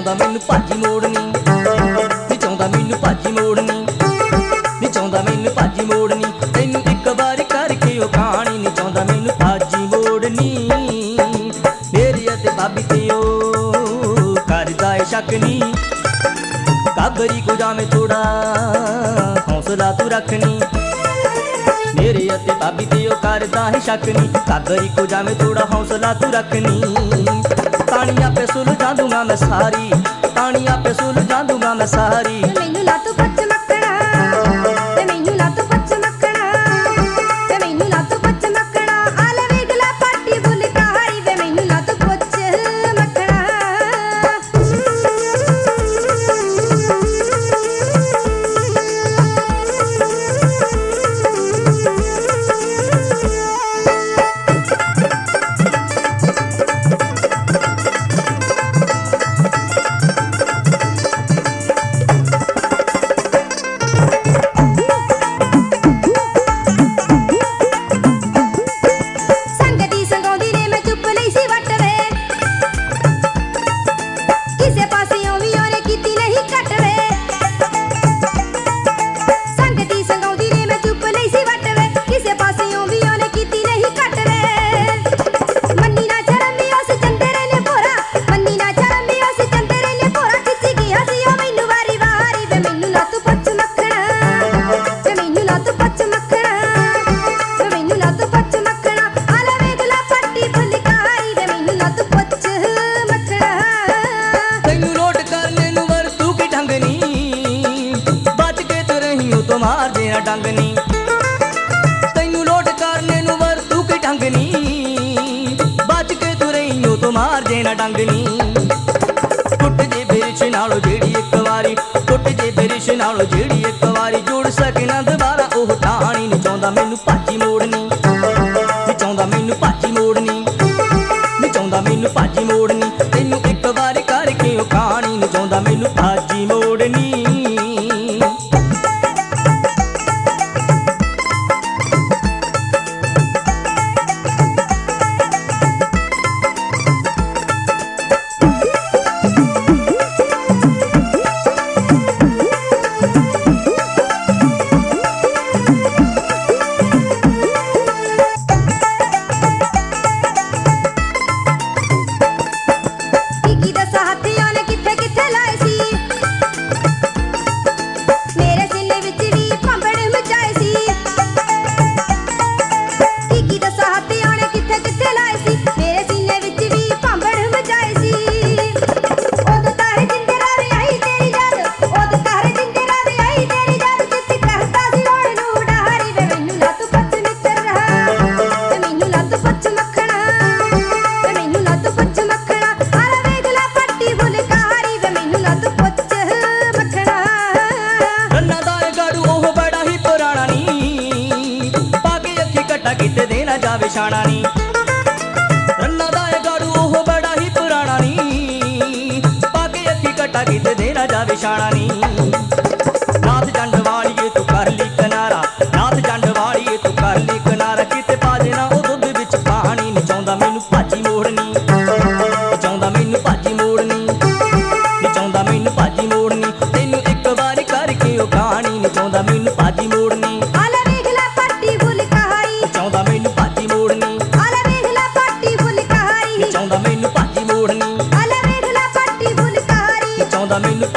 ਚਾਹੁੰਦਾ ਮੈਨੂੰ ਭਾਜੀ ਮੋੜਨੀ, ਨੀ ਚਾਹੁੰਦਾ ਮੈਨੂੰ ਭਾਜੀ ਮੋੜਨੀ, ਨੀ ਚਾਹੁੰਦਾ ਮੈਨੂੰ ਭਾਜੀ ਮੋੜਨੀ। ਤੈਨੂੰ ਇੱਕ ਵਾਰ ਕਰਕੇ ਉਹ ਕਹਾਣੀ ਨੀ ਚਾਹੁੰਦਾ ਮੈਨੂੰ ਭਾਜੀ ਮੋੜਨੀ। ਮੇਰੇ ਅਤੇ ਭਾਬੀ ਤੇ ਉਹ ਕਰਦਾ ਏ ਸ਼ੱਕ ਨੀ, ਕਾਬਰੀ ਕੋ ਜਾਵੇਂ ਥੋੜਾ ਹੌਸਲਾ ਤੂੰ ਰੱਖਣੀ। ਮੇਰੇ ਅਤੇ ਭਾਬੀ ਤੇ ਉਹ ਕਰਦਾ ਹੈ ਸ਼ੱਕ ਨੀ, ਕਾਬਰੀ ਕੋ ਜਾਵੇਂ ਥੋੜਾ ਹੌਸਲਾ ਤੂੰ ਰੱਖਣੀ। ਤਾਣੀਆਂ पे सुलझा दूंगा मैं सारी, ताणियां पे सुलझा दूंगा मैं सारी। मैनू ना तू पच मक्खना, ते मैनू ना तू पच मक्खना, ते मैनू ना तू पच मक्खना। आले वेगला पाटी बुलकारी वे मैनू ना तू पच मक्खना। मार देना डंगनी, तैनू लोट करने नू वरतू की ढंगनी। बच के तू रही हो तो मार देना डंगनी। टुट जे बिरिश नालों जेड़ी एक वारी, टुट जे बिरिश नालों जेड़ी एक वारी जुड़ सके ना दोबारा ओह टाणी। नी चाहुंदा मैनू भाजी मोड़नी, नी चाहुंदा मैनू भाजी मोड़नी, नी चाहुंदा मैनू भाजी मोड़नी। तैनू एक वारी करके ओ कहानी नी चाहुंदा मैनू भाजी मोड़नी। किते देना जावे शाना नी, रन्ना दा ए गाड़ू ओह बड़ा ही पुराना नी। पाके अखी कट्टा किते देना जावे शाना नी। नाथ जंड वालिए तू कर ली किनारा, नाथ जंड वालिए तू कर ली किनारा। किते पा देना ओ दुध विच पानी। नी चाहुंदा मैनू भाजी मोड़नी, नी चाहुंदा मैनू भाजी मोड़नी, नी चाहुंदा मैनू भाजी मोड़नी। तैनू एक वारी करके ओ कहानी नी चाहुंदा मैनू भाजी मोड़नी। चाहुंदा मैनू भाजी मोड़नी, आले वेखला पाटी फुलकारी। चाहुंदा मैनू भाजी मोड़नी, आले वेखला पाटी फुलकारी। चाहुंदा मैनू